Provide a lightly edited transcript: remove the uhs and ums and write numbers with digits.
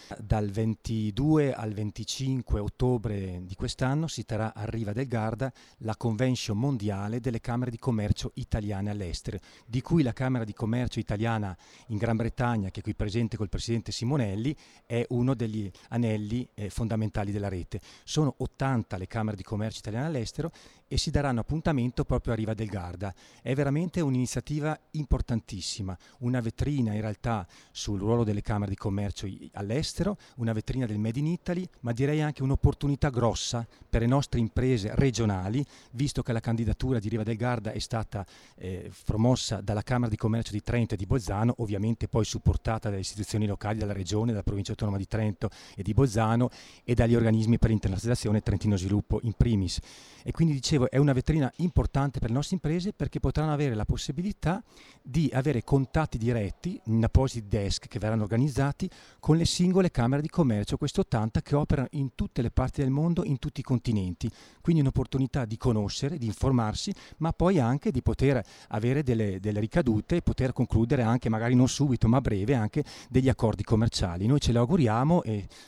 Dal 22 al 25 ottobre di quest'anno si terrà a Riva del Garda la Convention mondiale delle Camere di Commercio italiane all'estero, di cui la Camera di Commercio italiana in Gran Bretagna, che è qui presente col presidente Simonelli, è uno degli anelli fondamentali della rete. Sono 80 le Camere di Commercio italiane all'estero e si daranno appuntamento proprio a Riva del Garda. È veramente un'iniziativa importantissima, una vetrina in realtà sul ruolo delle Camere di Commercio all'estero, una vetrina del Made in Italy, ma direi anche un'opportunità grossa per le nostre imprese regionali, visto che la candidatura di Riva del Garda è stata promossa dalla Camera di Commercio di Trento e di Bolzano, ovviamente poi supportata dalle istituzioni locali, dalla Regione, dalla Provincia Autonoma di Trento e di Bolzano e dagli organismi per l'internazionalizzazione Trentino Sviluppo in primis. E quindi dicevo, è una vetrina importante per le nostre imprese perché potranno avere la possibilità di avere contatti diretti in appositi desk che verranno organizzati con le singole camere di commercio, queste 80 che operano in tutte le parti del mondo, in tutti i continenti. Quindi un'opportunità di conoscere, di informarsi, ma poi anche di poter avere delle ricadute e poter concludere anche, magari non subito, ma a breve, anche degli accordi commerciali. Noi ce lo auguriamo e